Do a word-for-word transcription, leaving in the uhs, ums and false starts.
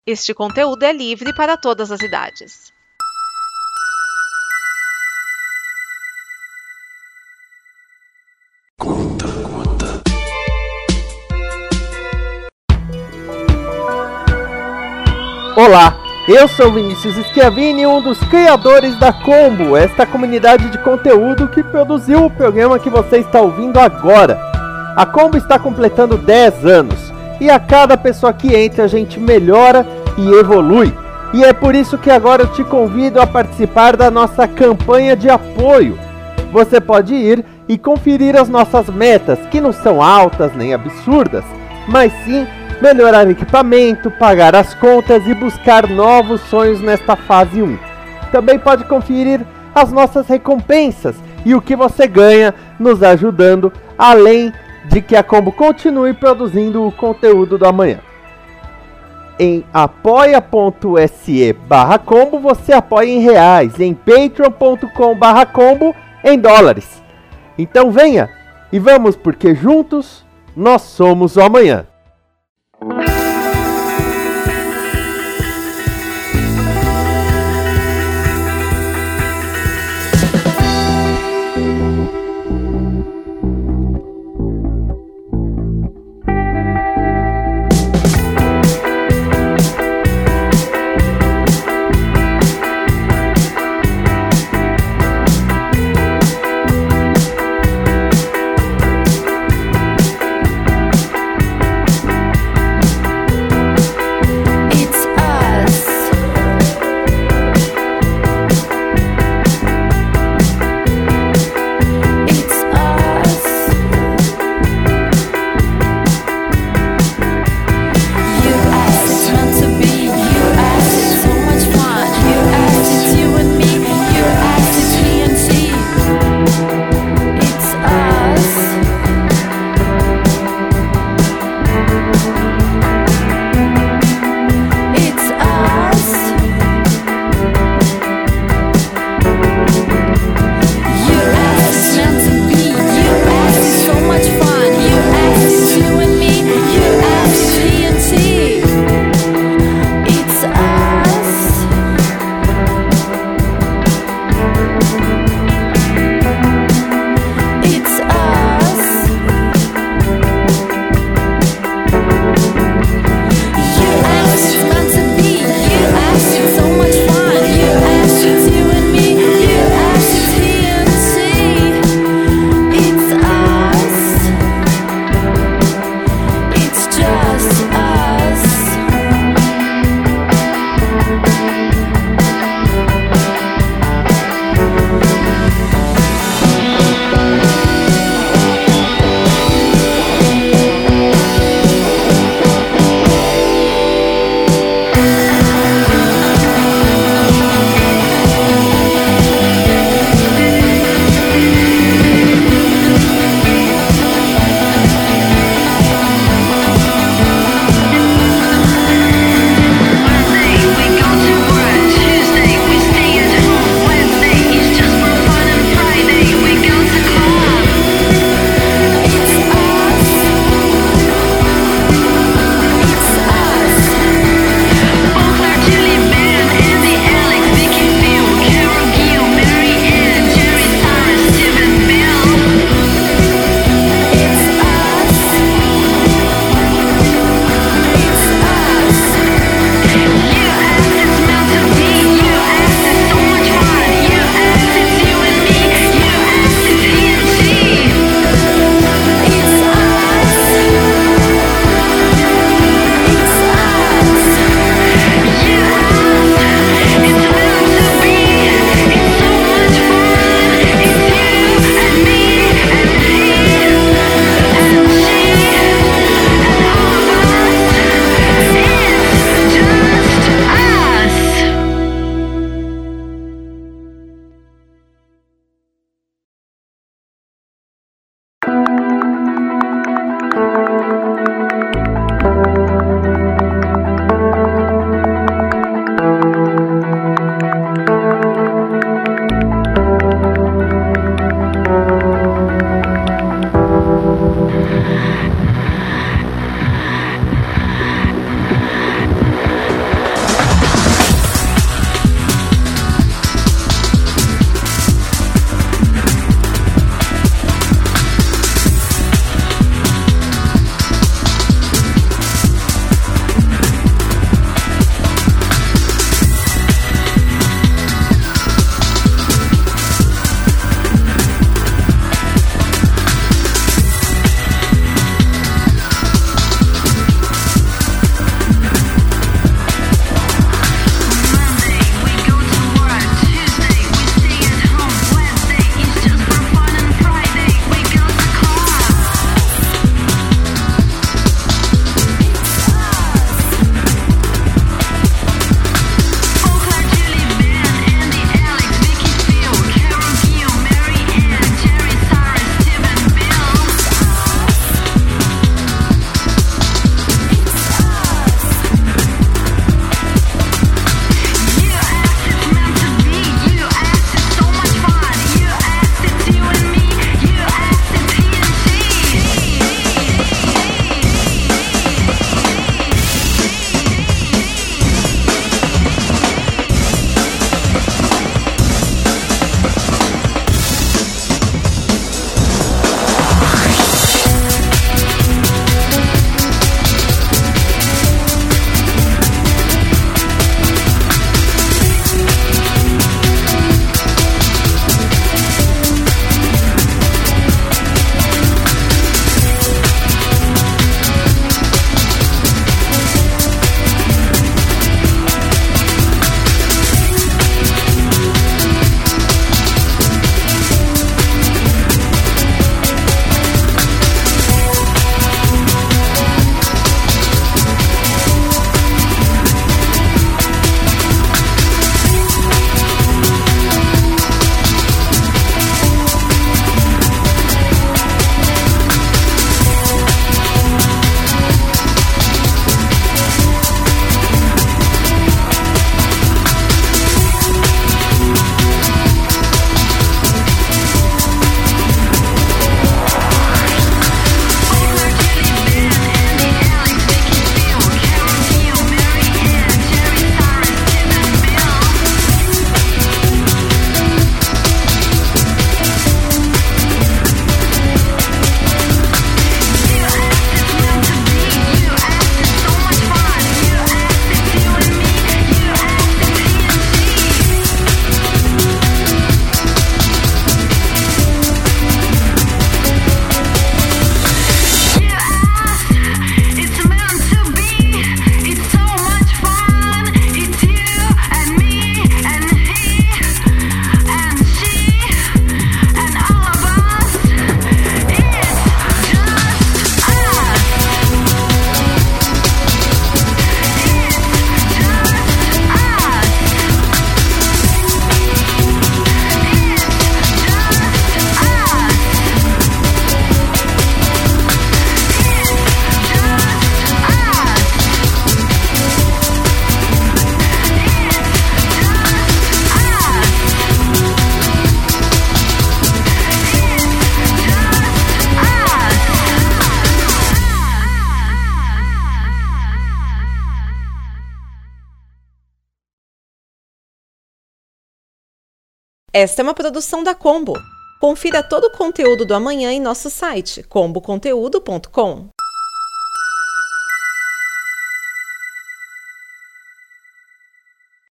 Este conteúdo é livre para todas as idades. Conta, conta. Olá, eu sou Vinícius Schiavini, um dos criadores da Combo, esta comunidade de conteúdo que produziu o programa que você está ouvindo agora. A Combo está completando dez anos e a cada pessoa que entra a gente melhora e evolui. E é por isso que agora eu te convido a participar da nossa campanha de apoio. Você pode ir e conferir as nossas metas, que não são altas nem absurdas, mas sim melhorar equipamento, pagar as contas e buscar novos sonhos nesta fase um. Também pode conferir as nossas recompensas e o que você ganha nos ajudando, além de que a Combo continue produzindo o conteúdo do amanhã. Em apoia.se barra combo você apoia em reais, em patreon.com barra combo em dólares. Então venha e vamos, porque juntos nós somos o amanhã. Esta é uma produção da Combo. Confira todo o conteúdo do amanhã em nosso site combo conteúdo ponto com.